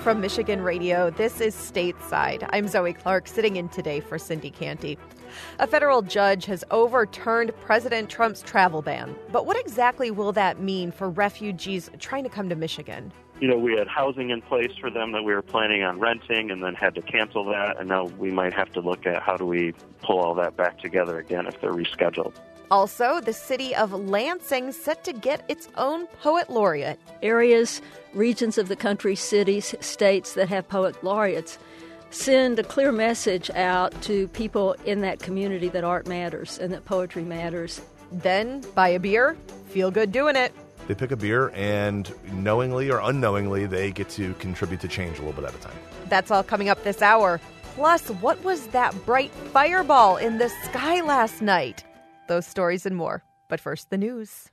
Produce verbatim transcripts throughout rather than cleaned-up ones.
From Michigan Radio, this is Stateside. I'm Zoe Clark, sitting in today for Cindy Canty. A federal judge has overturned President Trump's travel ban. But what exactly will that mean for refugees trying to come to Michigan? You know, we had housing in place for them that we were planning on renting and then had to cancel that. And now we might have to look at how do we pull all that back together again if they're rescheduled. Also, the city of Lansing set to get its own poet laureate. Areas, regions of the country, cities, states that have poet laureates send a clear message out to people in that community that art matters and that poetry matters. Then buy a beer, feel good doing it. They pick a beer, and knowingly or unknowingly, they get to contribute to change a little bit at a time. That's all coming up this hour. Plus, what was that bright fireball in the sky last night? Those stories and more. But first, the news.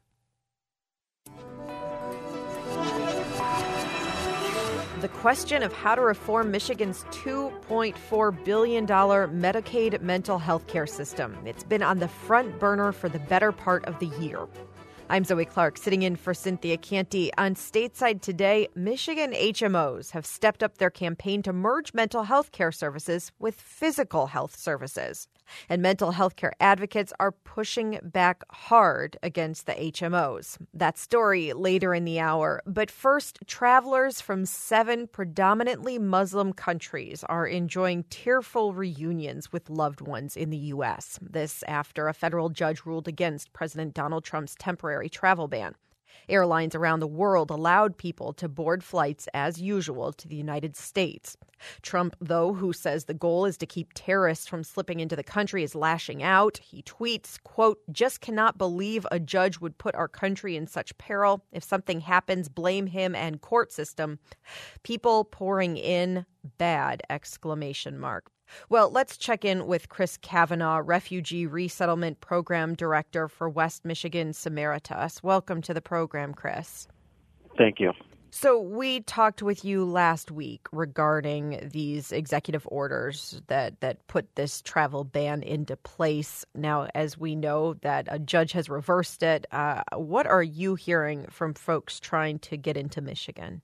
The question of how to reform Michigan's two point four billion dollars Medicaid mental health care system. It's been on the front burner for the better part of the year. I'm Zoe Clark, sitting in for Cynthia Canty. On Stateside today, Michigan H M Os have stepped up their campaign to merge mental health care services with physical health services. And mental health care advocates are pushing back hard against the H M Os. That story later in the hour. But first, travelers from seven predominantly Muslim countries are enjoying tearful reunions with loved ones in the U S. This after a federal judge ruled against President Donald Trump's temporary travel ban. Airlines around the world allowed people to board flights as usual to the United States. Trump, though, who says the goal is to keep terrorists from slipping into the country, is lashing out. He tweets, quote, "Just cannot believe a judge would put our country in such peril. If something happens, blame him and court system. People pouring in, bad, exclamation mark." Well, let's check in with Chris Kavanaugh, Refugee Resettlement Program Director for West Michigan Samaritas. Welcome to the program, Chris. Thank you. So we talked with you last week regarding these executive orders that, that put this travel ban into place. Now, as we know that a judge has reversed it, uh, what are you hearing from folks trying to get into Michigan?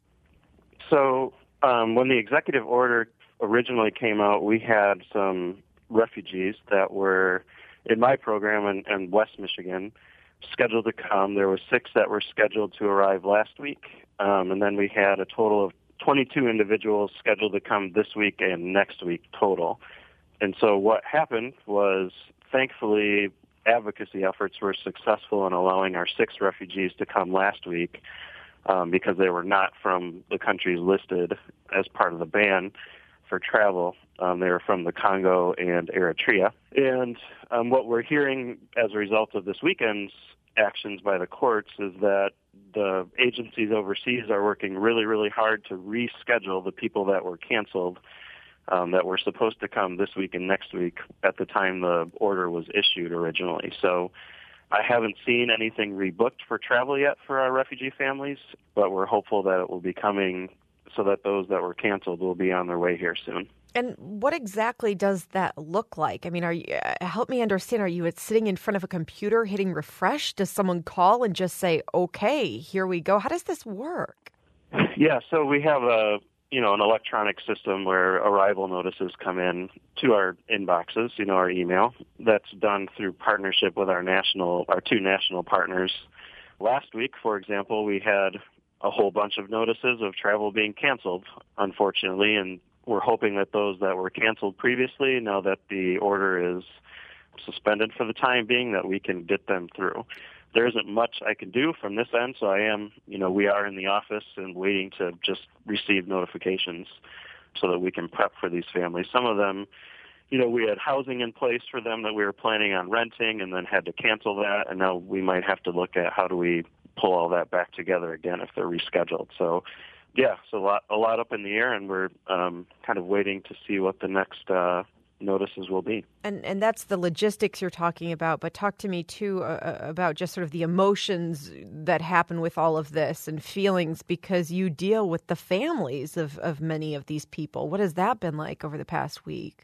So um, when the executive order originally came out, we had some refugees that were in my program in, in West Michigan scheduled to come. There were six that were scheduled to arrive last week, um, and then we had a total of twenty-two individuals scheduled to come this week and next week total. And so what happened was, thankfully, advocacy efforts were successful in allowing our six refugees to come last week um, because they were not from the countries listed as part of the ban for travel. Um, they were from the Congo and Eritrea. And um, what we're hearing as a result of this weekend's actions by the courts is that the agencies overseas are working really, really hard to reschedule the people that were canceled um, that were supposed to come this week and next week at the time the order was issued originally. So I haven't seen anything rebooked for travel yet for our refugee families, but we're hopeful that it will be coming so that those that were canceled will be on their way here soon. And what exactly does that look like? I mean, are you, uh, help me understand, are you sitting in front of a computer hitting refresh? Does someone call and just say, okay, here we go? How does this work? Yeah, so we have a, you know, an electronic system where arrival notices come in to our inboxes, you know, our email. That's done through partnership with our national, our two national partners. Last week, for example, we had a whole bunch of notices of travel being canceled, unfortunately, and we're hoping that those that were canceled previously, now that the order is suspended for the time being, that we can get them through. There isn't much I can do from this end, so I am, you know, we are in the office and waiting to just receive notifications so that we can prep for these families. Some of them, you know, we had housing in place for them that we were planning on renting and then had to cancel that, and now we might have to look at how do we pull all that back together again if they're rescheduled. So, yeah, so a lot, a lot up in the air, and we're um, kind of waiting to see what the next uh, notices will be. And and that's the logistics you're talking about, but talk to me, too, uh, about just sort of the emotions that happen with all of this and feelings, because you deal with the families of, of many of these people. What has that been like over the past week?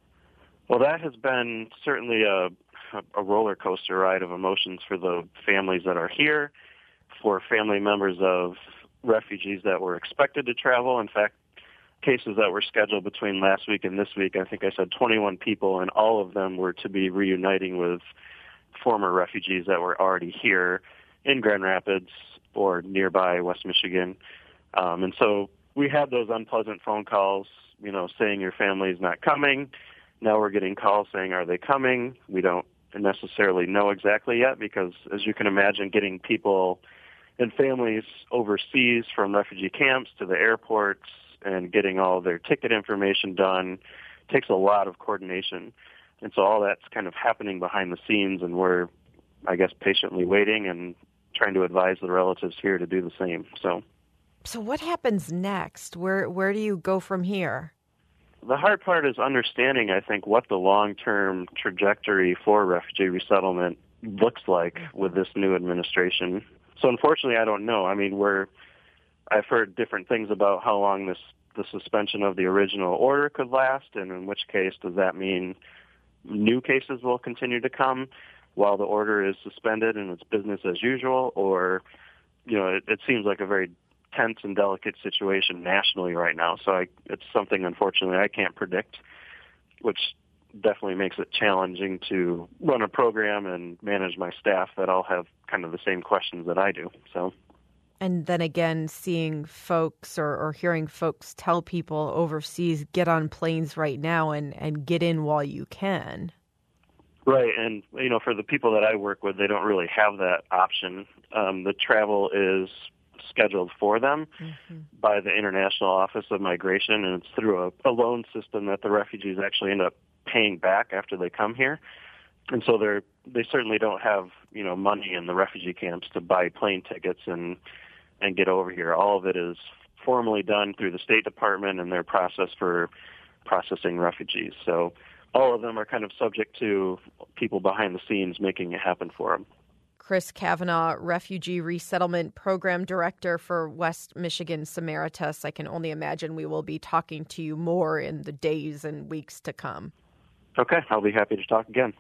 Well, that has been certainly a, a roller coaster ride of emotions for the families that are here, for family members of refugees that were expected to travel. In fact, cases that were scheduled between last week and this week, I think I said twenty-one people, and all of them were to be reuniting with former refugees that were already here in Grand Rapids or nearby West Michigan. Um, and so we had those unpleasant phone calls, you know, saying your family's not coming. Now we're getting calls saying, are they coming? We don't necessarily know exactly yet because, as you can imagine, getting people and families overseas from refugee camps to the airports and getting all their ticket information done takes a lot of coordination. And so all that's kind of happening behind the scenes, and we're, I guess, patiently waiting and trying to advise the relatives here to do the same. So, so what happens next? Where where do you go from here? The hard part is understanding, I think, what the long-term trajectory for refugee resettlement looks like with this new administration. So unfortunately, I don't know. I mean, we're I've heard different things about how long this the suspension of the original order could last, and in which case does that mean new cases will continue to come while the order is suspended and it's business as usual, or, you know, it, it seems like a very tense and delicate situation nationally right now. So I, it's something, unfortunately, I can't predict, which definitely makes it challenging to run a program and manage my staff that all have kind of the same questions that I do. So. And then again, seeing folks or, or hearing folks tell people overseas, get on planes right now and, and get in while you can. Right. And, you know, for the people that I work with, they don't really have that option. Um, the travel is scheduled for them mm-hmm. by the International Office of Migration, and it's through a, a loan system that the refugees actually end up paying back after they come here. And so they're, they certainly don't have, you know, money in the refugee camps to buy plane tickets and and get over here. All of it is formally done through the State Department and their process for processing refugees. So all of them are kind of subject to people behind the scenes making it happen for them. Chris Kavanaugh, Refugee Resettlement Program Director for West Michigan Samaritas. I can only imagine we will be talking to you more in the days and weeks to come. Okay, I'll be happy to talk again.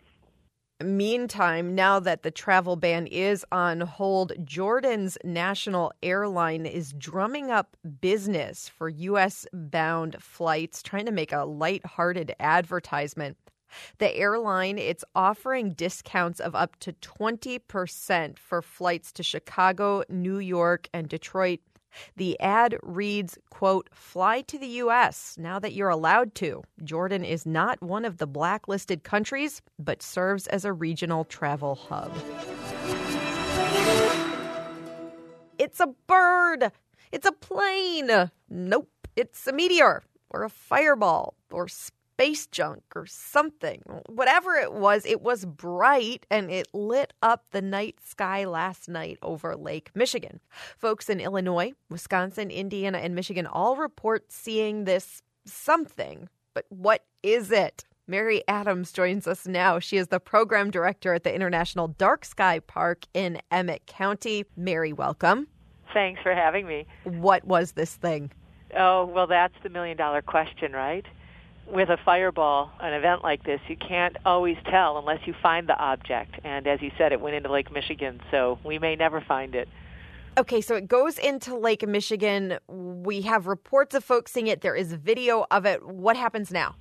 Meantime, now that the travel ban is on hold, Jordan's national airline is drumming up business for U S-bound flights, trying to make a lighthearted advertisement. The airline, it's offering discounts of up to twenty percent for flights to Chicago, New York, and Detroit. The ad reads, quote, fly to the U S now that you're allowed to. Jordan is not one of the blacklisted countries, but serves as a regional travel hub. It's a bird. It's a plane. Nope. It's a meteor or a fireball or space junk or something. Whatever it was, it was bright and it lit up the night sky last night over Lake Michigan. Folks in Illinois, Wisconsin, Indiana, and Michigan all report seeing this something. But what is it? Mary Adams joins us now. She is the program director at the International Dark Sky Park in Emmett County. Mary, welcome. Thanks for having me. What was this thing? Oh, well, that's the million-dollar question, right? With a fireball, an event like this, you can't always tell unless you find the object. And as you said, it went into Lake Michigan, so we may never find it. Okay, so it goes into Lake Michigan. We have reports of folks seeing it. There is video of it. What happens now?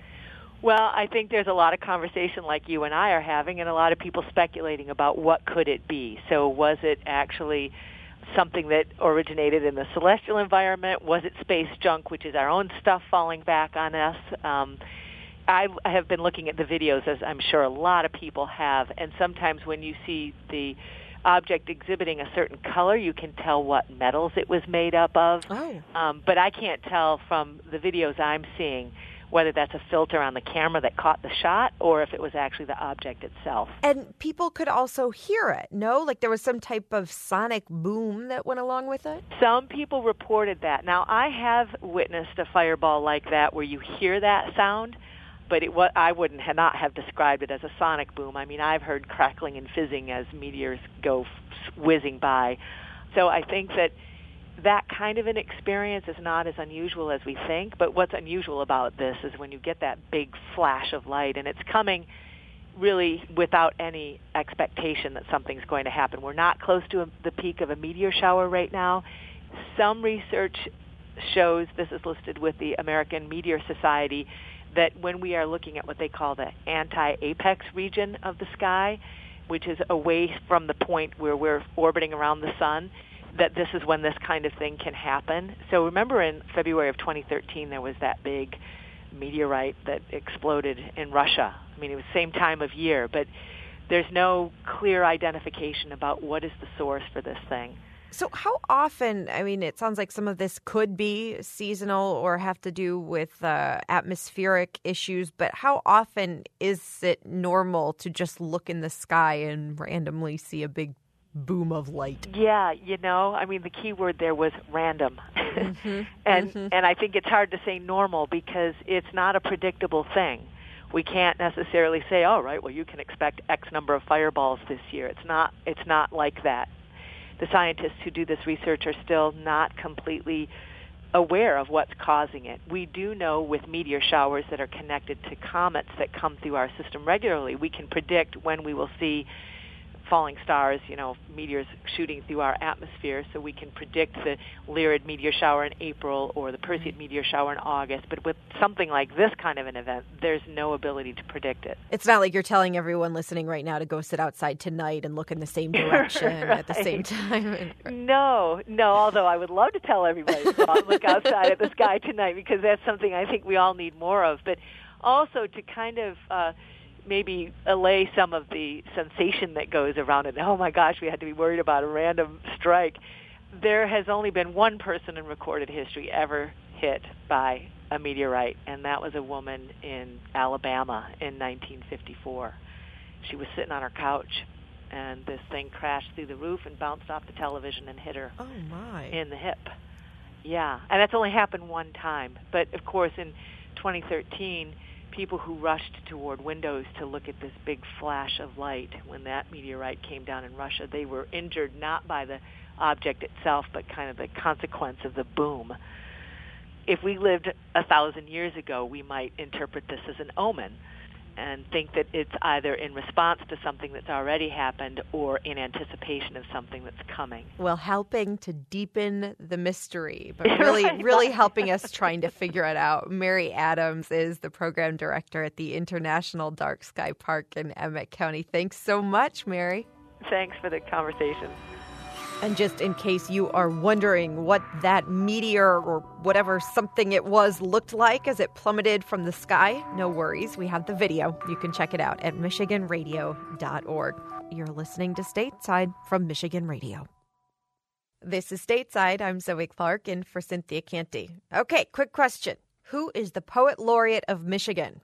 Well, I think there's a lot of conversation like you and I are having, and a lot of people speculating about what could it be. So was it actually something that originated in the celestial environment? Was it space junk, which is our own stuff falling back on us? Um, I, I have been looking at the videos, as I'm sure a lot of people have, and sometimes when you see the object exhibiting a certain color, you can tell what metals it was made up of. Oh. Um, but I can't tell from the videos I'm seeing whether that's a filter on the camera that caught the shot or if it was actually the object itself. And people could also hear it, no? Like there was some type of sonic boom that went along with it? Some people reported that. Now, I have witnessed a fireball like that where you hear that sound, but it was, I wouldn't have not have described it as a sonic boom. I mean, I've heard crackling and fizzing as meteors go whizzing by. So I think that that kind of an experience is not as unusual as we think, but what's unusual about this is when you get that big flash of light, and it's coming really without any expectation that something's going to happen. We're not close to a, the peak of a meteor shower right now. Some research shows, this is listed with the American Meteor Society, that when we are looking at what they call the anti-apex region of the sky, which is away from the point where we're orbiting around the sun, that this is when this kind of thing can happen. So remember in February of twenty thirteen, there was that big meteorite that exploded in Russia. I mean, it was the same time of year, but there's no clear identification about what is the source for this thing. So how often, I mean, it sounds like some of this could be seasonal or have to do with uh, atmospheric issues, but how often is it normal to just look in the sky and randomly see a big boom of light? Yeah, you know, I mean, the key word there was random. Mm-hmm. and mm-hmm. and I think it's hard to say normal because it's not a predictable thing. We can't necessarily say, all right, well, you can expect X number of fireballs this year. It's not, it's not like that. The scientists who do this research are still not completely aware of what's causing it. We do know with meteor showers that are connected to comets that come through our system regularly, we can predict when we will see falling stars, you know, meteors shooting through our atmosphere, so we can predict the Lyrid meteor shower in April or the Perseid meteor shower in August. But with something like this kind of an event, there's no ability to predict it. It's not like you're telling everyone listening right now to go sit outside tonight and look in the same direction right. at the same time. No, no, although I would love to tell everybody to go out and look outside at the sky tonight because that's something I think we all need more of. But also to kind of uh, maybe allay some of the sensation that goes around it. Oh, my gosh, we had to be worried about a random strike. There has only been one person in recorded history ever hit by a meteorite, and that was a woman in Alabama in nineteen fifty-four. She was sitting on her couch, and this thing crashed through the roof and bounced off the television and hit her oh my. in the hip. Yeah, and that's only happened one time. But, of course, in twenty thirteen, people who rushed toward windows to look at this big flash of light when that meteorite came down in Russia, they were injured not by the object itself, but kind of the consequence of the boom. If we lived a thousand years ago, we might interpret this as an omen and think that it's either in response to something that's already happened or in anticipation of something that's coming. Well, helping to deepen the mystery, but really, right. really helping us trying to figure it out. Mary Adams is the program director at the International Dark Sky Park in Emmett County. Thanks so much, Mary. Thanks for the conversation. And just in case you are wondering what that meteor or whatever something it was looked like as it plummeted from the sky, no worries. We have the video. You can check it out at michigan radio dot org. You're listening to Stateside from Michigan Radio. This is Stateside. I'm Zoe Clark in for Cynthia Canty. Okay, quick question. Who is the Poet Laureate of Michigan?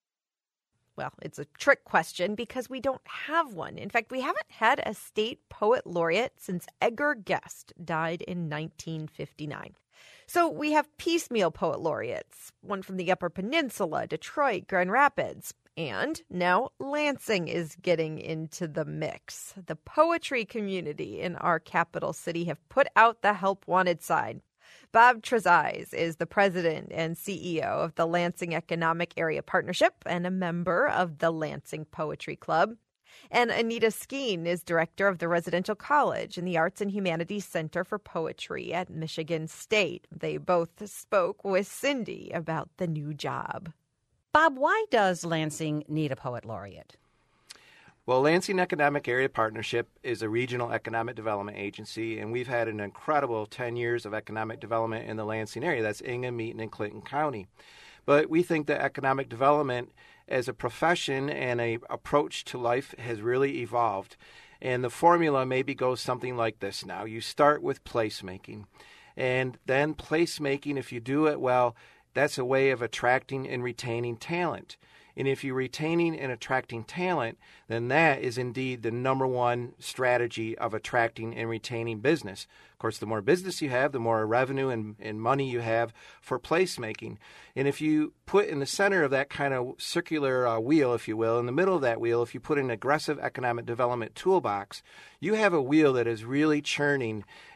Well, it's a trick question because we don't have one. In fact, we haven't had a state poet laureate since Edgar Guest died in nineteen fifty-nine. So we have piecemeal poet laureates, one from the Upper Peninsula, Detroit, Grand Rapids, and now Lansing is getting into the mix. The poetry community in our capital city have put out the help wanted sign. Bob Trezise is the president and C E O of the Lansing Economic Area Partnership and a member of the Lansing Poetry Club. And Anita Skeen is director of the Residential College and the Arts and Humanities Center for Poetry at Michigan State. They both spoke with Cindy about the new job. Bob, why does Lansing need a poet laureate? Well, Lansing Economic Area Partnership is a regional economic development agency, and we've had an incredible ten years of economic development in the Lansing area. That's Ingham, Meaton, and Clinton County. But we think that economic development as a profession and a approach to life has really evolved. And the formula maybe goes something like this now. You start with placemaking. And then placemaking, if you do it well, that's a way of attracting and retaining talent. And if you're retaining and attracting talent, then that is indeed the number one strategy of attracting and retaining business. Of course, the more business you have, the more revenue and, and money you have for placemaking. And if you put in the center of that kind of circular uh, wheel, if you will, in the middle of that wheel, if you put an aggressive economic development toolbox, you have a wheel that is really churning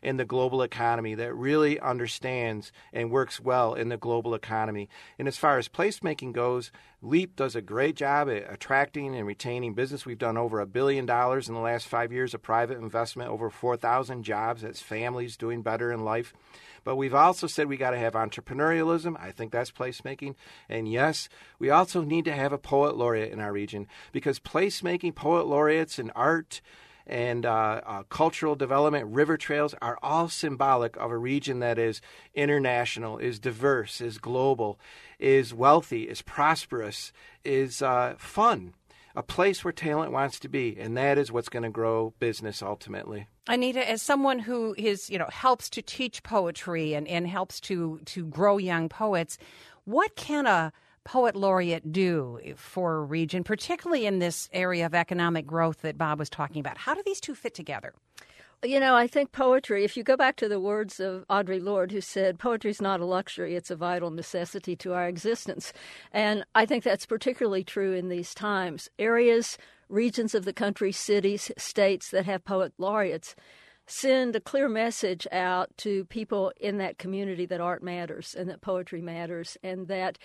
in the global economy, that really understands and works well in the global economy. And as far as placemaking goes, LEAP does a great job at attracting and retaining business. We've done over a billion dollars in the last five years of private investment, over four thousand jobs. That's families doing better in life. But we've also said we got to have entrepreneurialism. I think that's placemaking. And yes, we also need to have a poet laureate in our region, because placemaking, poet laureates, and art and uh, uh, cultural development, river trails are all symbolic of a region that is international, is diverse, is global, is wealthy, is prosperous, is uh, fun, a place where talent wants to be. And that is what's going to grow business ultimately. Anita, as someone who is, you know, helps to teach poetry and, and helps to, to grow young poets, what can a poet laureate do for a region, particularly in this area of economic growth that Bob was talking about? How do these two fit together? You know, I think poetry, if you go back to the words of Audre Lorde, who said, poetry is not a luxury, it's a vital necessity to our existence. And I think that's particularly true in these times. Areas, regions of the country, cities, states that have poet laureates send a clear message out to people in that community that art matters and that poetry matters, and that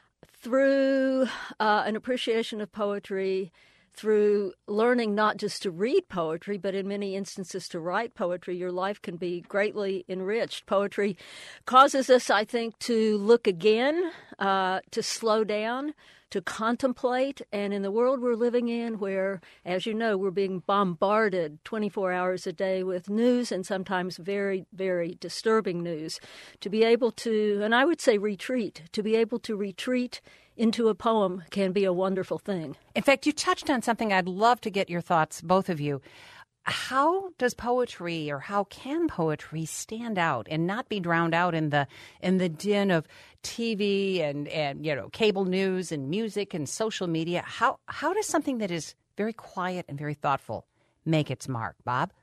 through uh, an appreciation of poetry, through learning not just to read poetry, but in many instances to write poetry, your life can be greatly enriched. Poetry causes us, I think, to look again, uh, to slow down, to contemplate. And in the world we're living in, where, as you know, we're being bombarded twenty-four hours a day with news, and sometimes very, very disturbing news, to be able to, and I would say retreat, to be able to retreat into a poem can be a wonderful thing. In fact, you touched on something I'd love to get your thoughts, both of you. How does poetry, or how can poetry stand out and not be drowned out in the in the din of T V and, and you know cable news and music and social media? How how does something that is very quiet and very thoughtful make its mark, Bob?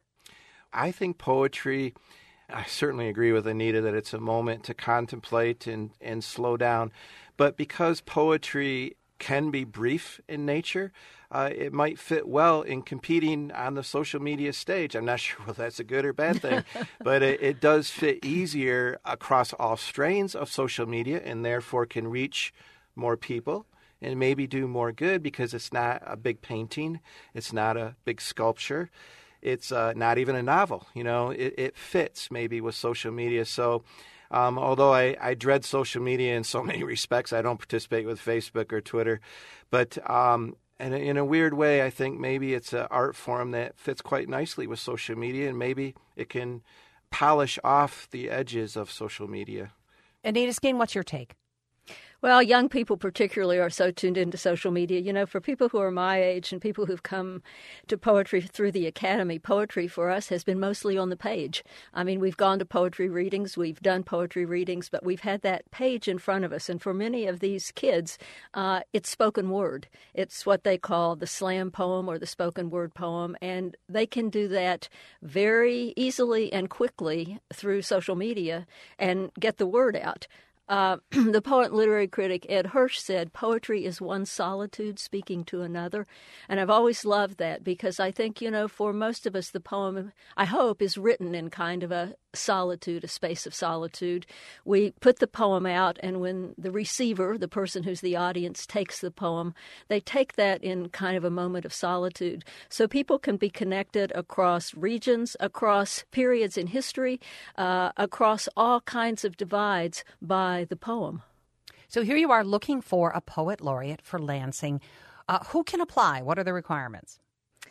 I think poetry, I certainly agree with Anita that it's a moment to contemplate and, and slow down. But because poetry can be brief in nature, uh, it might fit well in competing on the social media stage. I'm not sure whether that's a good or bad thing, but it, it does fit easier across all strains of social media, and therefore can reach more people and maybe do more good, because it's not a big painting. It's not a big sculpture. It's uh, not even a novel. You know, it, it fits maybe with social media. So Um, although I, I dread social media in so many respects, I don't participate with Facebook or Twitter. But um, in, a, in a weird way, I think maybe it's an art form that fits quite nicely with social media, and maybe it can polish off the edges of social media. Anita Skeen, what's your take? Well, young people particularly are so tuned into social media. You know, for people who are my age and people who've come to poetry through the academy, poetry for us has been mostly on the page. I mean, we've gone to poetry readings, we've done poetry readings, but we've had that page in front of us. And for many of these kids, uh, it's spoken word. It's what they call the slam poem or the spoken word poem. And they can do that very easily and quickly through social media and get the word out. Uh, the poet and literary critic Ed Hirsch said, poetry is one solitude speaking to another. And I've always loved that, because I think, you know, for most of us, the poem, I hope, is written in kind of a solitude, a space of solitude. We put the poem out, and when the receiver, the person who's the audience, takes the poem, they take that in kind of a moment of solitude. So people can be connected across regions, across periods in history, uh, across all kinds of divides by the poem. So here you are looking for a poet laureate for Lansing. Uh, who can apply? What are the requirements?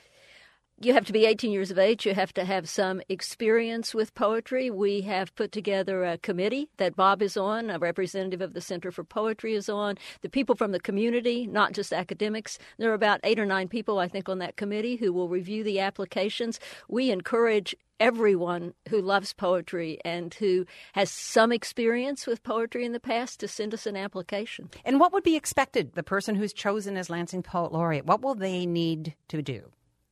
You have to be eighteen years of age. You have to have some experience with poetry. We have put together a committee that Bob is on, a representative of the Center for Poetry is on, the people from the community, not just academics. There are about eight or nine people, I think, on that committee who will review the applications. We encourage everyone who loves poetry and who has some experience with poetry in the past to send us an application. And what would be expected, the person who's chosen as Lansing Poet Laureate? What will they need to do?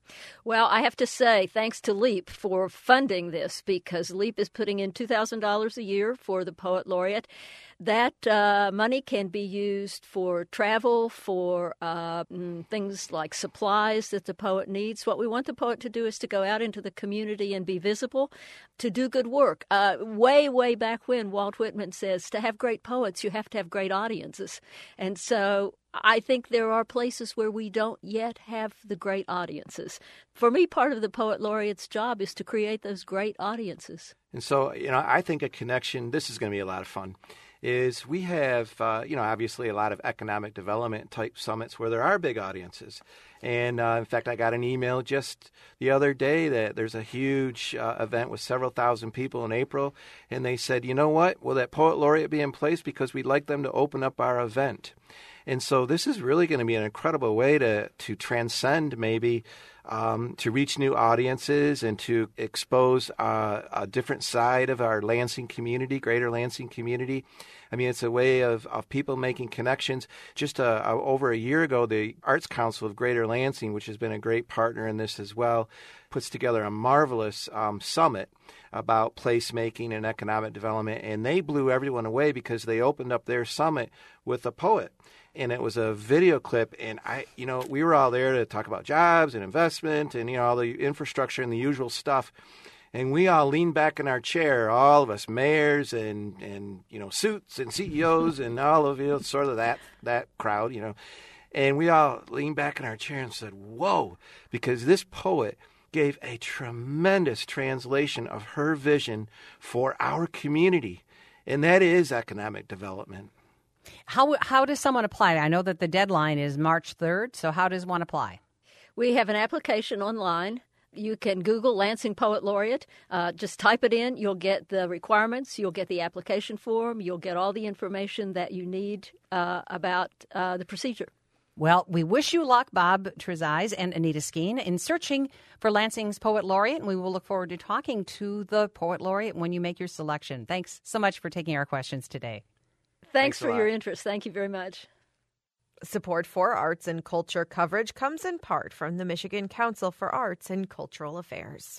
Well, I have to say, thanks to LEAP for funding this, because LEAP is putting in two thousand dollars a year for the Poet Laureate. That uh, money can be used for travel, for uh, things like supplies that the poet needs. What we want the poet to do is to go out into the community and be visible, to do good work. Uh, way, way back when, Walt Whitman says, to have great poets, you have to have great audiences. And so I think there are places where we don't yet have the great audiences. For me, part of the Poet Laureate's job is to create those great audiences. And so, you know, I think a connection, this is going to be a lot of fun, is we have, uh, you know, obviously a lot of economic development type summits where there are big audiences. And uh, in fact, I got an email just the other day that there's a huge uh, event with several thousand people in April. And they said, you know what, will that Poet Laureate be in place? Because we'd like them to open up our event. And so this is really going to be an incredible way to, to transcend maybe um, to reach new audiences and to expose uh, a different side of our Lansing community, greater Lansing community. I mean, it's a way of, of people making connections. Just uh, over a year ago, the Arts Council of Greater Lansing, which has been a great partner in this as well, puts together a marvelous um, summit about placemaking and economic development. And they blew everyone away because they opened up their summit with a poet. And it was a video clip, and I, you know, we were all there to talk about jobs and investment and, you know, all the infrastructure and the usual stuff. And we all leaned back in our chair, all of us mayors and, and you know, suits and C E Os and all of, you know, sort of that, that crowd, you know. And we all leaned back in our chair and said, whoa, because this poet gave a tremendous translation of her vision for our community. And that is economic development. How how does someone apply? I know that the deadline is March third, so how does one apply? We have an application online. You can Google Lansing Poet Laureate. Uh, just type it in. You'll get the requirements. You'll get the application form. You'll get all the information that you need uh, about uh, the procedure. Well, we wish you luck, Bob Trezise and Anita Skeen, in searching for Lansing's Poet Laureate, and we will look forward to talking to the Poet Laureate when you make your selection. Thanks so much for taking our questions today. Thanks, Thanks for lot. your interest. Thank you very much. Support for arts and culture coverage comes in part from the Michigan Council for Arts and Cultural Affairs.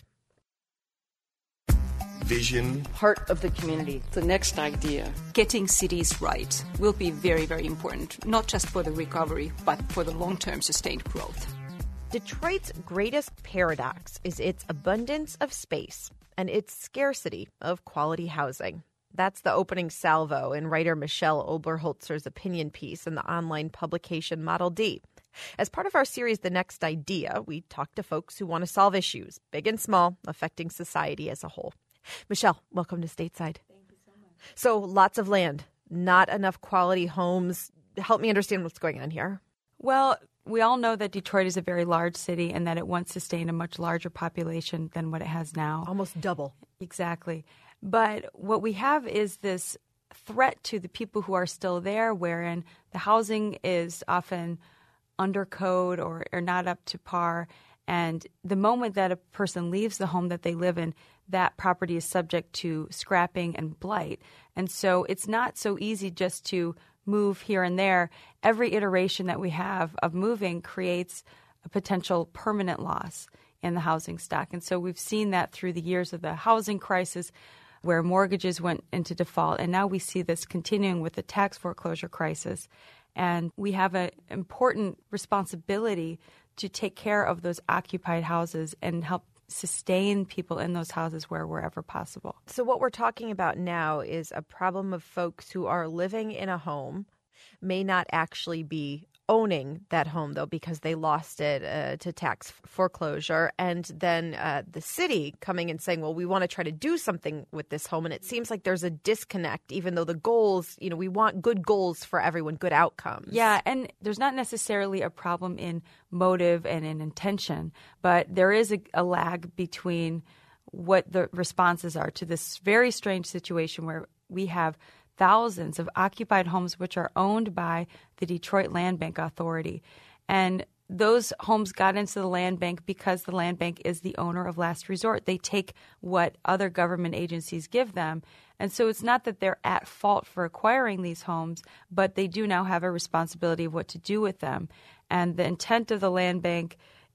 Vision. Heart of the community, the next idea. Getting cities right will be very, very important, not just for the recovery, but for the long-term sustained growth. Detroit's greatest paradox is its abundance of space and its scarcity of quality housing. That's the opening salvo in writer Michelle Oberholzer's opinion piece in the online publication Model D. As part of our series, The Next Idea, we talk to folks who want to solve issues, big and small, affecting society as a whole. Michelle, welcome to Stateside. Thank you so much. So lots of land, not enough quality homes. Help me understand what's going on here. Well, we all know that Detroit is a very large city and that it once sustained a much larger population than what it has now. Almost double. Exactly. But what we have is this threat to the people who are still there, wherein the housing is often under code or, or not up to par. And the moment that a person leaves the home that they live in, that property is subject to scrapping and blight. And so it's not so easy just to move here and there. Every iteration that we have of moving creates a potential permanent loss in the housing stock. And so we've seen that through the years of the housing crisis, where mortgages went into default. And now we see this continuing with the tax foreclosure crisis. And we have an important responsibility to take care of those occupied houses and help sustain people in those houses where wherever possible. So what we're talking about now is a problem of folks who are living in a home, may not actually be owning that home, though, because they lost it uh, to tax foreclosure. And then uh, the city coming and saying, well, we want to try to do something with this home. And it seems like there's a disconnect, even though the goals, you know, we want good goals for everyone, good outcomes. Yeah, and there's not necessarily a problem in motive and in intention, but there is a, a lag between what the responses are to this very strange situation where we have thousands of occupied homes which are owned by the Detroit Land Bank Authority. And those homes got into the land bank because the land bank is the owner of last resort. They take what other government agencies give them. And so it's not that they're at fault for acquiring these homes, but they do now have a responsibility of what to do with them. And the intent of the land bank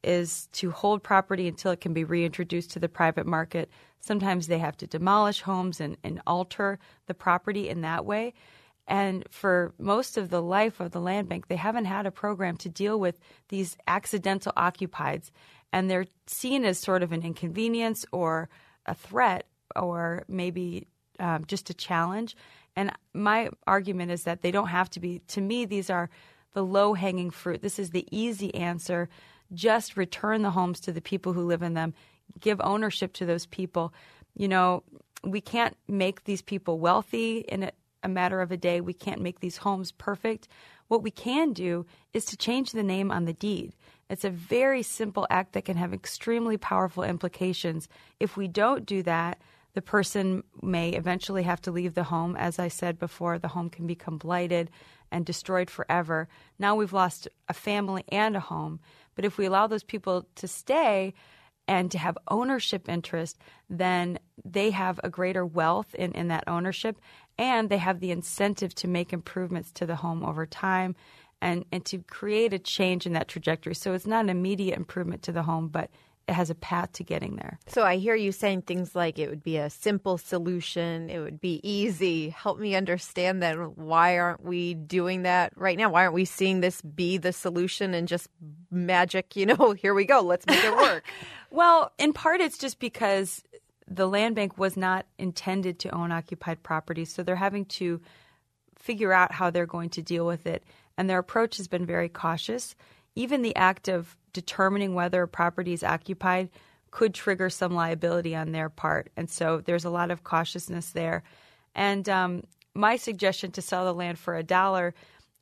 is to hold property until it can be reintroduced to the private market. Sometimes they have to demolish homes and, and alter the property in that way. And for most of the life of the land bank, they haven't had a program to deal with these accidental occupieds. And they're seen as sort of an inconvenience or a threat or maybe um, just a challenge. And my argument is that they don't have to be. To me, these are the low-hanging fruit. This is the easy answer. Just return the homes to the people who live in them. Give ownership to those people. You know, we can't make these people wealthy in a, a matter of a day. We can't make these homes perfect. What we can do is to change the name on the deed. It's a very simple act that can have extremely powerful implications. If we don't do that, the person may eventually have to leave the home. As I said before, the home can become blighted and destroyed forever. Now we've lost a family and a home. But if we allow those people to stay and to have ownership interest, then they have a greater wealth in, in that ownership, and they have the incentive to make improvements to the home over time and, and to create a change in that trajectory. So it's not an immediate improvement to the home, but it has a path to getting there. So I hear you saying things like it would be a simple solution, it would be easy. Help me understand that. Why aren't we doing that right now? Why aren't we seeing this be the solution and just magic, you know, here we go, let's make it work? Well, in part it's just because the land bank was not intended to own occupied properties, so they're having to figure out how they're going to deal with it. And their approach has been very cautious. Even the act of determining whether a property is occupied could trigger some liability on their part. And so there's a lot of cautiousness there. And um, my suggestion to sell the land for a dollar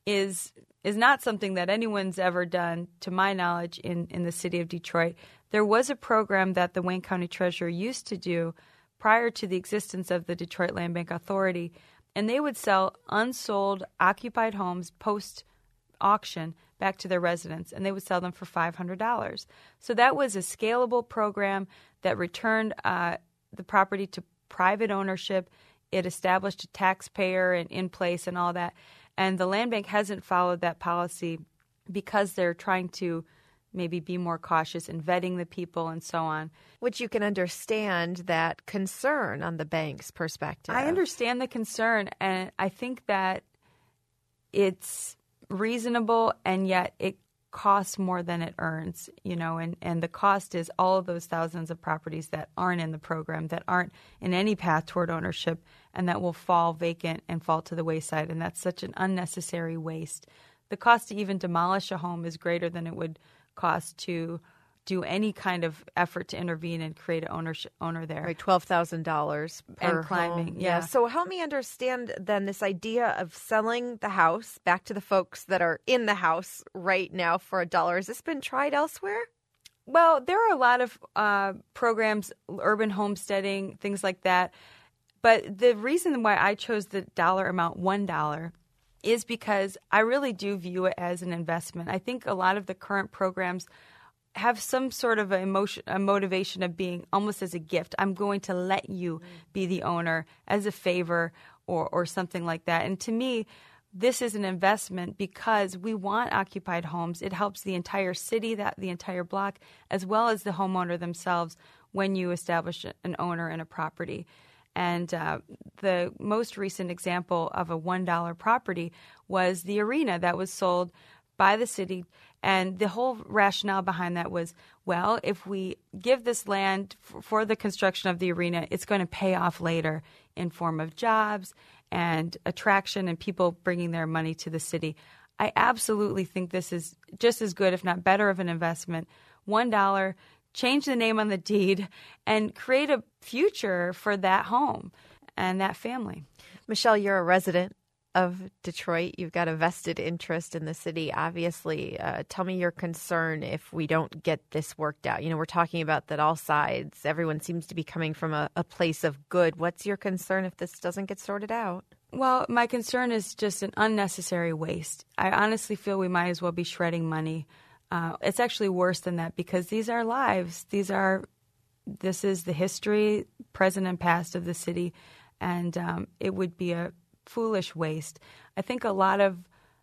is is not something that anyone's ever done, to my knowledge, in, in the city of Detroit. There was a program that the Wayne County Treasurer used to do prior to the existence of the Detroit Land Bank Authority, and they would sell unsold, occupied homes post-auction back to their residents, and they would sell them for five hundred dollars. So that was a scalable program that returned uh, the property to private ownership. It established a taxpayer and in place and all that. And the land bank hasn't followed that policy because they're trying to maybe be more cautious in vetting the people and so on. Which you can understand that concern on the bank's perspective. I understand the concern, and I think that it's reasonable, and yet it costs more than it earns, you know, and, and the cost is all of those thousands of properties that aren't in the program, that aren't in any path toward ownership, and that will fall vacant and fall to the wayside. And that's such an unnecessary waste. The cost to even demolish a home is greater than it would cost to do any kind of effort to intervene and create an ownership, owner there. Right, twelve thousand dollars per and climbing, home. Yeah. yeah. So help me understand then this idea of selling the house back to the folks that are in the house right now for a dollar. Has this been tried elsewhere? Well, there are a lot of uh, programs, urban homesteading, things like that. But the reason why I chose the dollar amount, one dollar, is because I really do view it as an investment. I think a lot of the current programs have some sort of a emotion, a motivation of being almost as a gift. I'm going to let you be the owner as a favor or, or something like that. And to me, this is an investment because we want occupied homes. It helps the entire city, that the entire block, as well as the homeowner themselves when you establish an owner in a property. And uh, the most recent example of a one dollar property was the arena that was sold by the city. And the whole rationale behind that was, well, if we give this land f- for the construction of the arena, it's going to pay off later in form of jobs and attraction and people bringing their money to the city. I absolutely think this is just as good, if not better, of an investment. One dollar, change the name on the deed, and create a future for that home and that family. Michelle, you're a resident of Detroit. You've got a vested interest in the city, obviously. Uh, tell me your concern if we don't get this worked out. You know, we're talking about that all sides. Everyone seems to be coming from a, a place of good. What's your concern if this doesn't get sorted out? Well, my concern is just an unnecessary waste. I honestly feel we might as well be shredding money. Uh, it's actually worse than that because these are lives. These are, this is the history, present and past of the city, and um, it would be a foolish waste. I think a lot of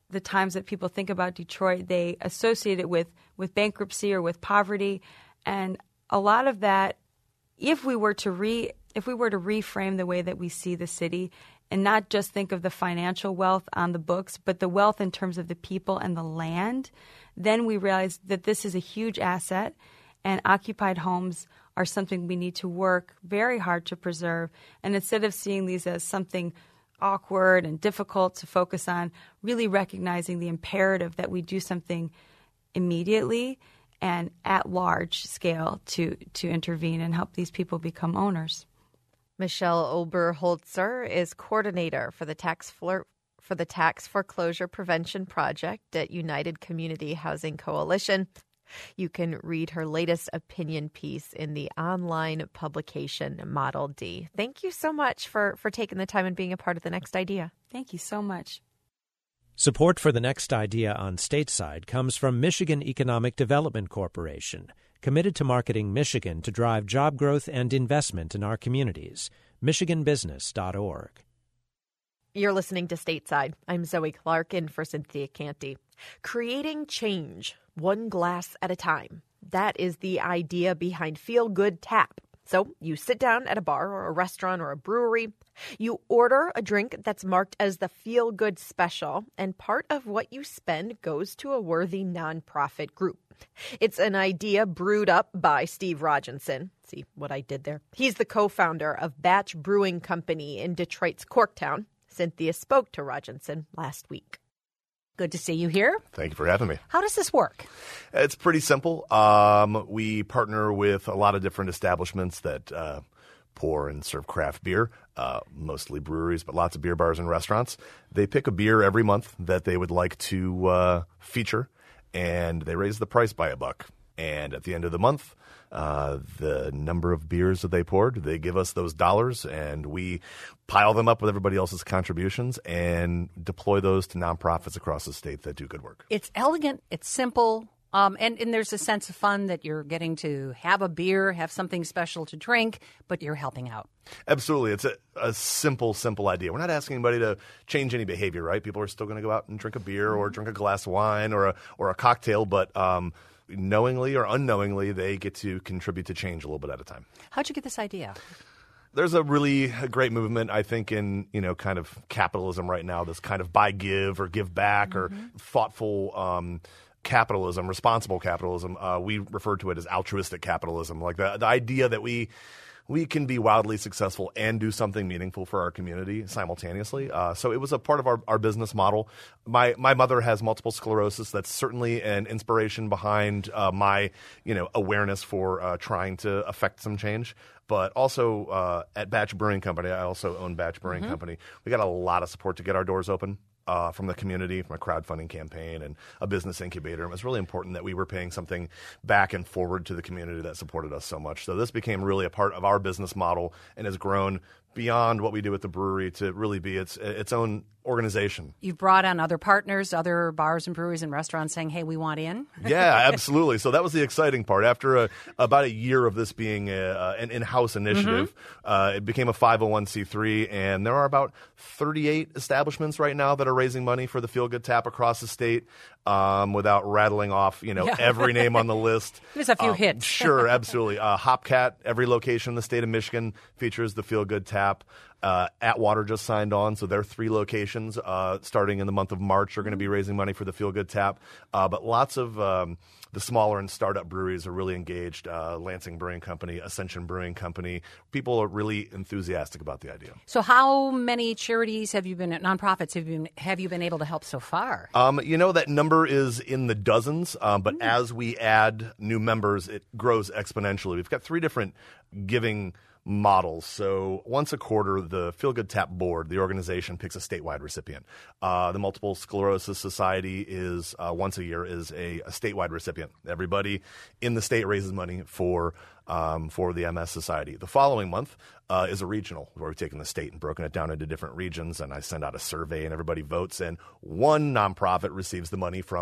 the times that people think about Detroit, they associate it with, with bankruptcy or with poverty. And a lot of that, if we were to re if we were to reframe the way that we see the city and not just think of the financial wealth on the books, but the wealth in terms of the people and the land, then we realize that this is a huge asset, and occupied homes are something we need to work very hard to preserve. And instead of seeing these as something awkward and difficult to focus on, really recognizing the imperative that we do something immediately and at large scale to, to intervene and help these people become owners. Michelle Oberholzer is coordinator for the tax for, for the Tax Foreclosure Prevention Project at United Community Housing Coalition. You can read her latest opinion piece in the online publication Model D. Thank you so much for, for taking the time and being a part of The Next Idea. Thank you so much. Support for The Next Idea on Stateside comes from Michigan Economic Development Corporation, committed to marketing Michigan to drive job growth and investment in our communities. michigan business dot org. You're listening to Stateside. I'm Zoe Clark in for Cynthia Canty. Creating change, one glass at a time. That is the idea behind Feel Good Tap. So you sit down at a bar or a restaurant or a brewery. You order a drink that's marked as the Feel Good Special, and part of what you spend goes to a worthy nonprofit group. It's an idea brewed up by Steve Rodginson. See what I did there? He's the co-founder of Batch Brewing Company in Detroit's Corktown. Cynthia spoke to Rodginson last week. Good to see you here. Thank you for having me. How does this work? It's pretty simple. Um, we partner with a lot of different establishments that uh, pour and serve craft beer, uh, mostly breweries, but lots of beer bars and restaurants. They pick a beer every month that they would like to uh, feature, and they raise the price by a buck. And at the end of the month, uh, the number of beers that they poured, they give us those dollars, and we pile them up with everybody else's contributions and deploy those to nonprofits across the state that do good work. It's elegant. It's simple. Um, and, and there's a sense of fun that you're getting to have a beer, have something special to drink, but you're helping out. Absolutely. It's a, a simple, simple idea. We're not asking anybody to change any behavior, right? People are still going to go out and drink a beer or drink a glass of wine or a, or a cocktail, but um, knowingly or unknowingly, they get to contribute to change a little bit at a time. How'd you get this idea? There's a really great movement, I think, in, you know, kind of capitalism right now, this kind of buy, give, or give back, mm-hmm. or thoughtful um capitalism, responsible capitalism. Uh, we refer to it as altruistic capitalism, like the, the idea that we we can be wildly successful and do something meaningful for our community simultaneously. Uh, so it was a part of our, our business model. My my mother has multiple sclerosis. That's certainly an inspiration behind uh, my you know awareness for uh, trying to affect some change. But also uh, at Batch Brewing Company, I also own Batch Brewing mm-hmm. Company. We got a lot of support to get our doors open. Uh, from the community, from a crowdfunding campaign and a business incubator. It was really important that we were paying something back and forward to the community that supported us so much. So this became really a part of our business model and has grown beyond what we do at the brewery to really be its its own organization. You've brought on other partners, other bars and breweries and restaurants saying, hey, we want in? Yeah, absolutely. So that was the exciting part. After a, about a year of this being a, an in-house initiative, mm-hmm. uh, it became a five oh one c three, and there are about thirty-eight establishments right now that are raising money for the Feel Good Tap across the state um, without rattling off, you know, yeah. every name on the list. There's a few um, hits. Sure, absolutely. Uh, Hopcat, every location in the state of Michigan features the Feel Good Tap. Uh, Atwater just signed on, so their three locations uh, starting in the month of March are going to be raising money for the Feel Good Tap. Uh, but lots of um, the smaller and startup breweries are really engaged. Uh, Lansing Brewing Company, Ascension Brewing Company. People are really enthusiastic about the idea. So how many charities have you been, nonprofits have you been, have you been able to help so far? Um, you know, that number is in the dozens, um, but mm. as we add new members, it grows exponentially. We've got three different giving models. So once a quarter, the Feel Good Tap Board, the organization, picks a statewide recipient. Uh, the Multiple Sclerosis Society is uh, once a year is a, a statewide recipient. Everybody in the state raises money for um, for the M S Society. The following month uh, is a regional, where we've taken the state and broken it down into different regions, and I send out a survey and everybody votes, and one nonprofit receives the money from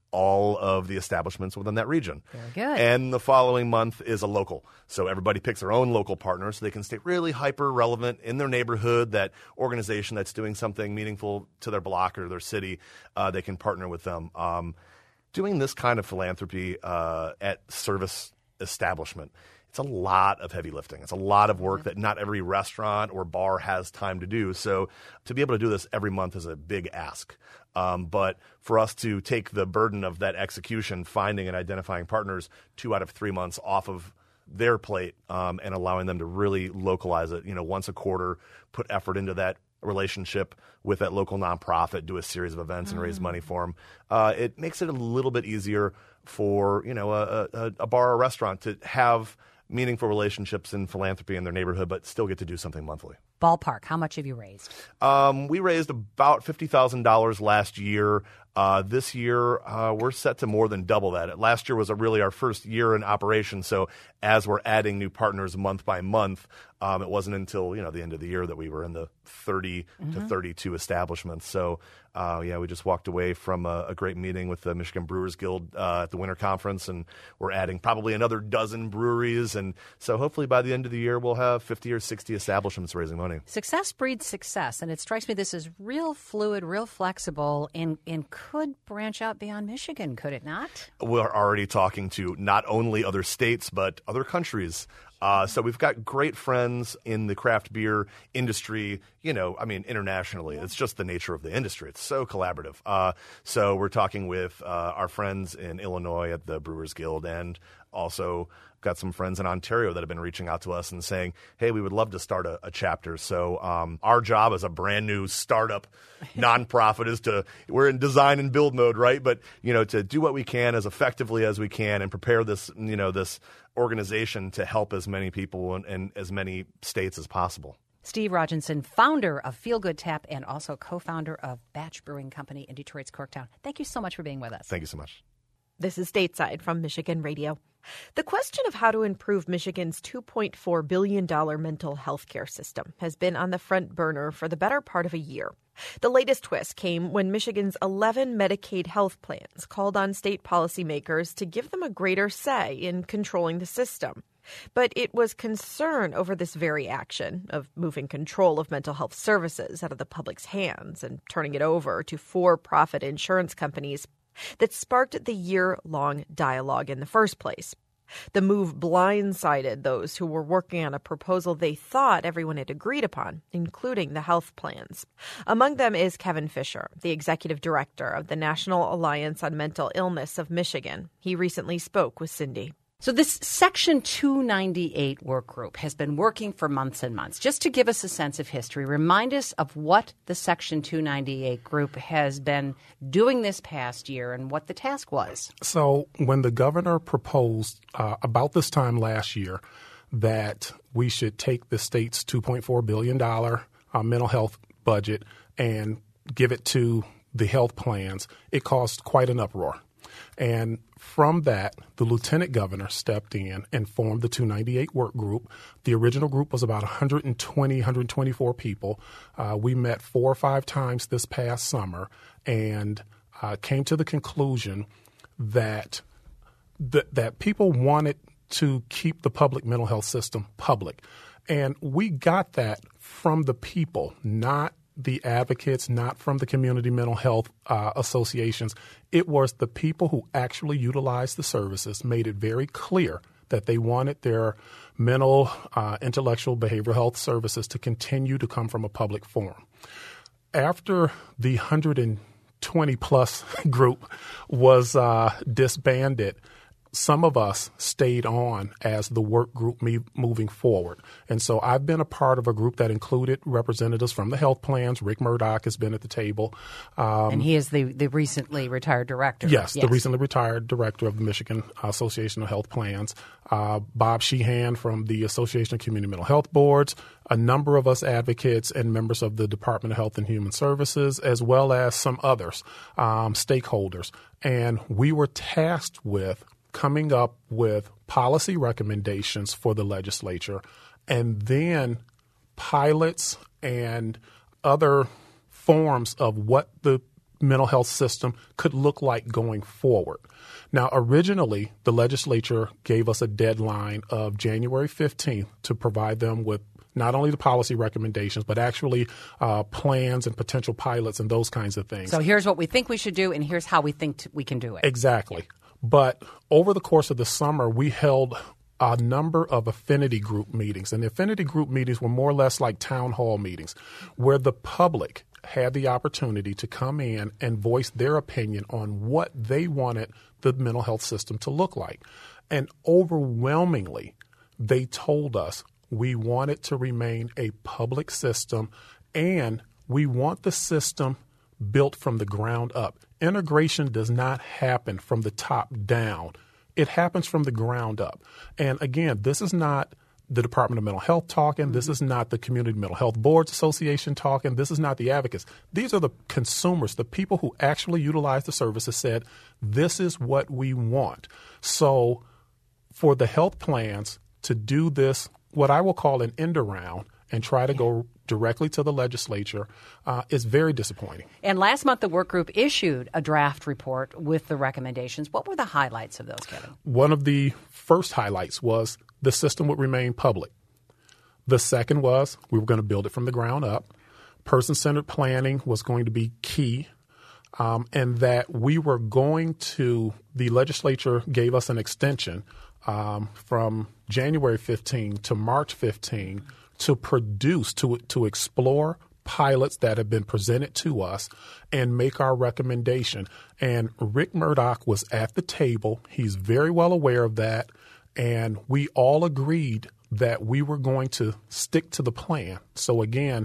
all of the establishments within that region. Very good. And the following month is a local. So everybody picks their own local partner so they can stay really hyper relevant in their neighborhood, that organization that's doing something meaningful to their block or their city. Uh, they can partner with them. Um, doing this kind of philanthropy uh, at service establishment, it's a lot of heavy lifting. It's a lot of work that not every restaurant or bar has time to do. So to be able to do this every month is a big ask. Um, but for us to take the burden of that execution, finding and identifying partners two out of three months off of their plate um, and allowing them to really localize it, you know, once a quarter, put effort into that relationship with that local nonprofit, do a series of events mm. and raise money for them. Uh, it makes it a little bit easier for, you know, a, a, a bar or restaurant to have meaningful relationships in philanthropy in their neighborhood, but still get to do something monthly. Ballpark, how much have you raised? Um, we raised about fifty thousand dollars last year. Uh, this year, uh, we're set to more than double that. Last year was a really our first year in operation, so as we're adding new partners month by month, um, it wasn't until you know the end of the year that we were in the thirty mm-hmm. to thirty-two establishments. So, uh, yeah, we just walked away from a, a great meeting with the Michigan Brewers Guild uh, at the Winter Conference, and we're adding probably another dozen breweries. And so hopefully by the end of the year, we'll have fifty or sixty establishments raising money. Success breeds success, and it strikes me this is real fluid, real flexible, and, and could branch out beyond Michigan, could it not? We're already talking to not only other states, but other countries. Uh, so we've got great friends in the craft beer industry, you know, I mean, internationally. It's just the nature of the industry. It's so collaborative. Uh, so we're talking with uh, our friends in Illinois at the Brewers Guild, and also got some friends in Ontario that have been reaching out to us and saying, hey, we would love to start a, a chapter. So um, our job as a brand new startup nonprofit is to, we're in design and build mode, right? But, you know, to do what we can as effectively as we can and prepare this, you know, this organization to help as many people in, in as many states as possible. Steve Rodgenson, founder of Feel Good Tap and also co-founder of Batch Brewing Company in Detroit's Corktown. Thank you so much for being with us. Thank you so much. This is Stateside from Michigan Radio. The question of how to improve Michigan's two point four billion dollars mental health care system has been on the front burner for the better part of a year. The latest twist came when Michigan's eleven Medicaid health plans called on state policymakers to give them a greater say in controlling the system. But it was concern over this very action of moving control of mental health services out of the public's hands and turning it over to for-profit insurance companies that sparked the year-long dialogue in the first place. The move blindsided those who were working on a proposal they thought everyone had agreed upon, including the health plans. Among them is Kevin Fisher, the executive director of the National Alliance on Mental Illness of Michigan. He recently spoke with Cindy. So this Section two ninety-eight work group has been working for months and months. Just to give us a sense of history, remind us of what the Section two ninety-eight group has been doing this past year and what the task was. So when the governor proposed uh, about this time last year that we should take the state's two point four billion dollars uh, mental health budget and give it to the health plans, it caused quite an uproar. And from that, the lieutenant governor stepped in and formed the two ninety-eight work group. The original group was about one hundred twenty, one hundred twenty-four people. Uh, we met four or five times this past summer and uh, came to the conclusion that th- that people wanted to keep the public mental health system public. And we got that from the people, not the advocates, not from the community mental health uh, associations. It was the people who actually utilized the services, made it very clear that they wanted their mental, uh, intellectual, behavioral health services to continue to come from a public forum. After the one hundred twenty plus group was uh, disbanded, some of us stayed on as the work group me- moving forward. And so I've been a part of a group that included representatives from the health plans. Rick Murdoch has been at the table. Um, and he is the, the recently retired director. Yes, yes, the recently retired director of the Michigan Association of Health Plans. Uh, Bob Sheehan from the Association of Community Mental Health Boards, a number of us advocates and members of the Department of Health and Human Services, as well as some others, um, stakeholders. And we were tasked with coming up with policy recommendations for the legislature and then pilots and other forms of what the mental health system could look like going forward. Now, originally, the legislature gave us a deadline of January fifteenth to provide them with not only the policy recommendations, but actually uh, plans and potential pilots and those kinds of things. So here's what we think we should do, and here's how we think t- we can do it. Exactly. But over the course of the summer, we held a number of affinity group meetings. And the affinity group meetings were more or less like town hall meetings where the public had the opportunity to come in and voice their opinion on what they wanted the mental health system to look like. And overwhelmingly, they told us we want it to remain a public system and we want the system built from the ground up. Integration does not happen from the top down. It happens from the ground up. And again, this is not the Department of Mental Health talking. Mm-hmm. This is not the Community Mental Health Boards Association talking. This is not the advocates. These are the consumers, the people who actually utilize the services said, this is what we want. So for the health plans to do this, what I will call an end around and try to go directly to the legislature uh, is very disappointing. And last month, the work group issued a draft report with the recommendations. What were the highlights of those, Kevin? One of the first highlights was the system would remain public. The second was we were going to build it from the ground up. Person-centered planning was going to be key, um, and that we were going to, the legislature gave us an extension um, from January fifteenth to March fifteenth to produce, to to explore pilots that have been presented to us and make our recommendation. And Rick Murdoch was at the table. He's very well aware of that. And we all agreed that we were going to stick to the plan. So again,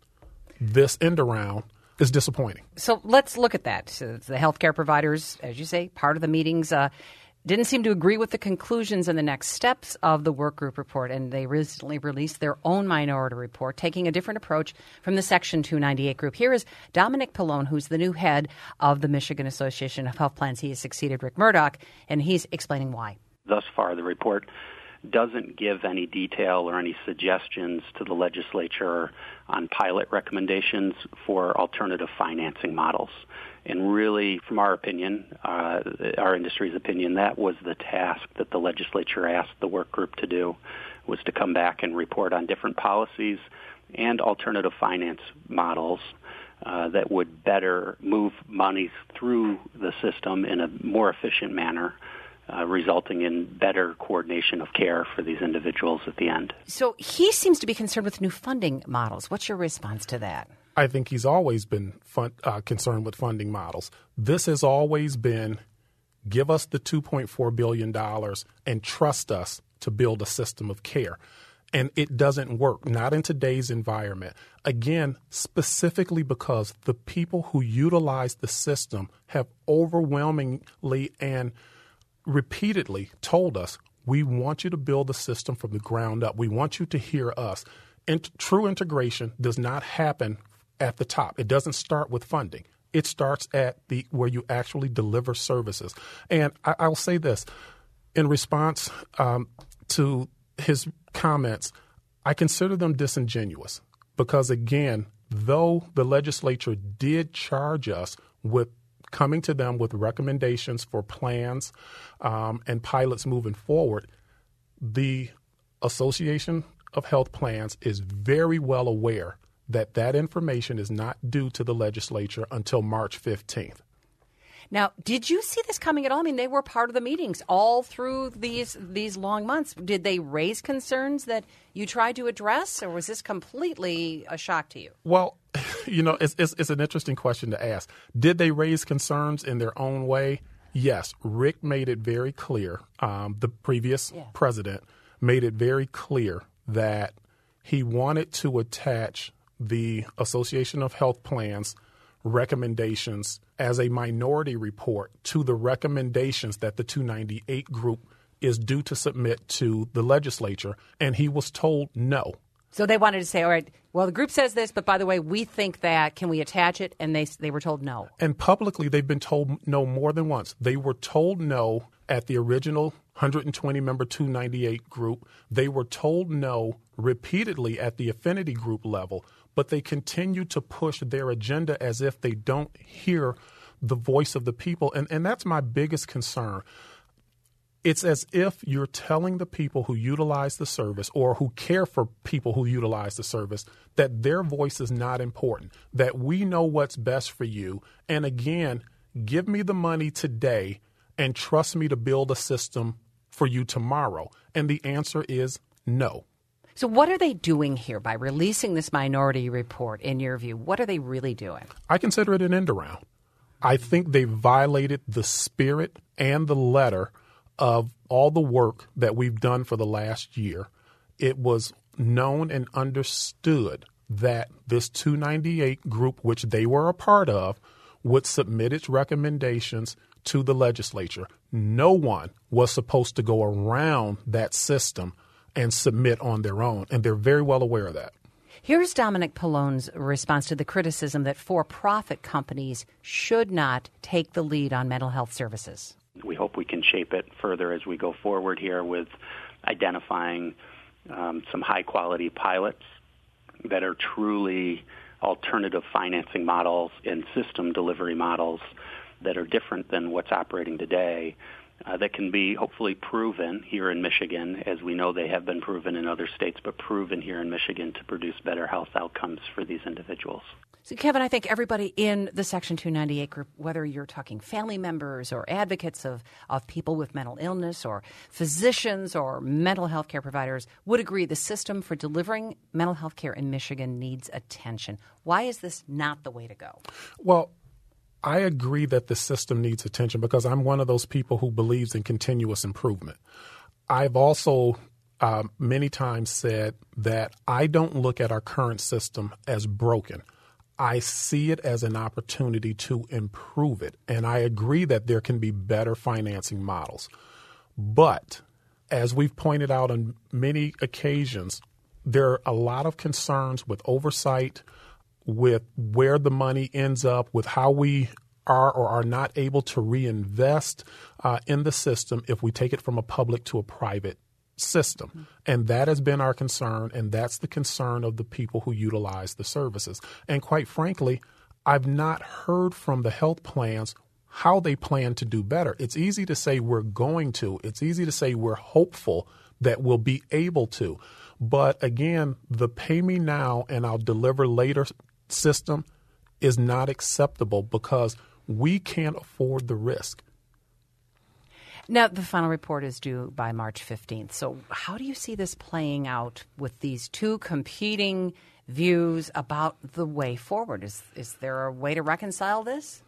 this end around is disappointing. So let's look at that. So the healthcare providers, as you say, part of the meetings, uh, didn't seem to agree with the conclusions and the next steps of the work group report, and they recently released their own minority report, taking a different approach from the Section two ninety-eight group. Here is Dominic Pallone, who's the new head of the Michigan Association of Health Plans. He has succeeded Rick Murdoch, and he's explaining why. Thus far, the report doesn't give any detail or any suggestions to the legislature on pilot recommendations for alternative financing models. And really, from our opinion, uh, our industry's opinion, that was the task that the legislature asked the work group to do, was to come back and report on different policies and alternative finance models uh, that would better move monies through the system in a more efficient manner, Uh, resulting in better coordination of care for these individuals at the end. So he seems to be concerned with new funding models. What's your response to that? I think he's always been fun, uh, concerned with funding models. This has always been, give us the two point four billion dollars and trust us to build a system of care. And it doesn't work, not in today's environment. Again, specifically because the people who utilize the system have overwhelmingly and repeatedly told us, we want you to build the system from the ground up. We want you to hear us. And true integration does not happen at the top. It doesn't start with funding. It starts at the where you actually deliver services. And I, I'll say this, in response um, to his comments, I consider them disingenuous because, again, though the legislature did charge us with coming to them with recommendations for plans um, and pilots moving forward, the Association of Health Plans is very well aware that that information is not due to the legislature until March fifteenth. Now, did you see this coming at all? I mean, they were part of the meetings all through these these long months. Did they raise concerns that you tried to address, or was this completely a shock to you? Well, you know, it's, it's, it's an interesting question to ask. Did they raise concerns in their own way? Yes. Rick made it very clear, um, the previous yeah. president made it very clear that he wanted to attach the Association of Health Plans recommendations as a minority report to the recommendations that the two ninety-eight group is due to submit to the legislature, and he was told no. So they wanted to say, all right, well, the group says this, but by the way, we think that. Can we attach it? And they they were told no. And publicly, they've been told no more than once. They were told no at the original one hundred twenty member two ninety-eight group. They were told no repeatedly at the affinity group level. but they continue to push their agenda as if they don't hear the voice of the people. And, and that's my biggest concern. It's as if you're telling the people who utilize the service or who care for people who utilize the service that their voice is not important, that we know what's best for you. And again, give me the money today and trust me to build a system for you tomorrow. And the answer is no. So what are they doing here by releasing this minority report, in your view? What are they really doing? I consider it an end around. I think they violated the spirit and the letter of all the work that we've done for the last year. It was known and understood that this two ninety-eight group, which they were a part of, would submit its recommendations to the legislature. No one was supposed to go around that system and submit on their own, and they're very well aware of that. Here's Dominic Pallone's response to the criticism that for-profit companies should not take the lead on mental health services. We hope we can shape it further as we go forward here with identifying um, some high-quality pilots that are truly alternative financing models and system delivery models that are different than what's operating today, uh, that can be hopefully proven here in Michigan, as we know they have been proven in other states, but proven here in Michigan to produce better health outcomes for these individuals. So, Kevin, I think everybody in the Section two ninety-eight group, whether you're talking family members or advocates of, of people with mental illness or physicians or mental health care providers, would agree the system for delivering mental health care in Michigan needs attention. Why is this not the way to go? Well, I agree that the system needs attention because I'm one of those people who believes in continuous improvement. I've also uh, many times said that I don't look at our current system as broken. I see it as an opportunity to improve it. And I agree that there can be better financing models. But as we've pointed out on many occasions, there are a lot of concerns with oversight, with where the money ends up, with how we are or are not able to reinvest uh, in the system if we take it from a public to a private system. Mm-hmm. And that has been our concern, and that's the concern of the people who utilize the services. And quite frankly, I've not heard from the health plans how they plan to do better. It's easy to say we're going to. It's easy to say we're hopeful that we'll be able to. But again, the pay me now and I'll deliver later system is not acceptable because we can't afford the risk. Now, the final report is due by March fifteenth. So how do you see this playing out with these two competing views about the way forward? Is is there a way to reconcile this?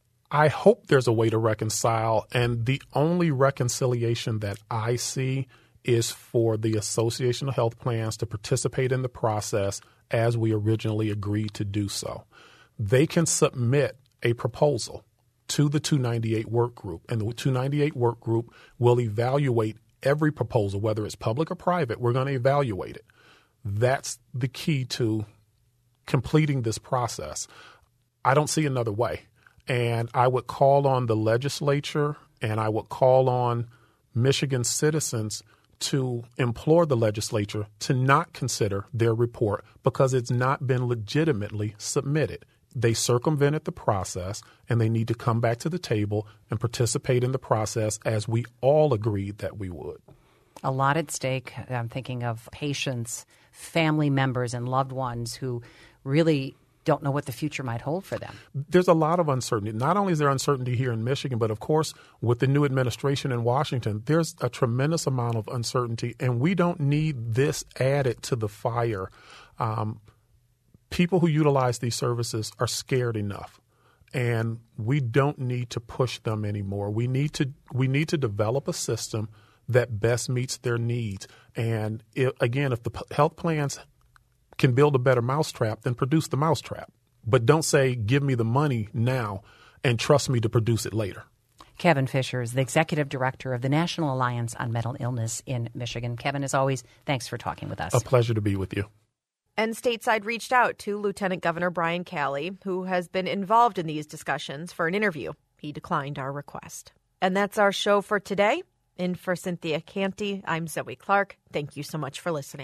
I hope there's a way to reconcile. And the only reconciliation that I see is for the Association of Health Plans to participate in the process as we originally agreed to do so. They can submit a proposal to the two ninety-eight work group, and the two ninety-eight work group will evaluate every proposal, whether it's public or private. We're going to evaluate it. That's the key to completing this process. I don't see another way. And I would call on the legislature and I would call on Michigan citizens to implore the legislature to not consider their report because it's not been legitimately submitted. They circumvented the process, and they need to come back to the table and participate in the process as we all agreed that we would. A lot at stake. I'm thinking of patients, family members, and loved ones who really don't know what the future might hold for them. There's a lot of uncertainty. Not only is there uncertainty here in Michigan, but of course, with the new administration in Washington, there's a tremendous amount of uncertainty, and we don't need this added to the fire. Um, people who utilize these services are scared enough, and we don't need to push them anymore. We need to we need to develop a system that best meets their needs. And if, again, if the p- health plans can build a better mousetrap, then produce the mousetrap. But don't say, give me the money now and trust me to produce it later. Kevin Fisher is the Executive Director of the National Alliance on Mental Illness in Michigan. Kevin, as always, thanks for talking with us. A pleasure to be with you. And stateside reached out to Lieutenant Governor Brian Calley, who has been involved in these discussions, for an interview. He declined our request. And that's our show for today. In for Cynthia Canty, I'm Zoe Clark. Thank you so much for listening.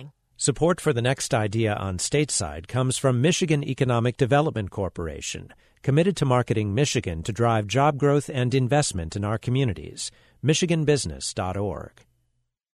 Support for the next idea on Stateside comes from Michigan Economic Development Corporation, committed to marketing Michigan to drive job growth and investment in our communities. michigan business dot org.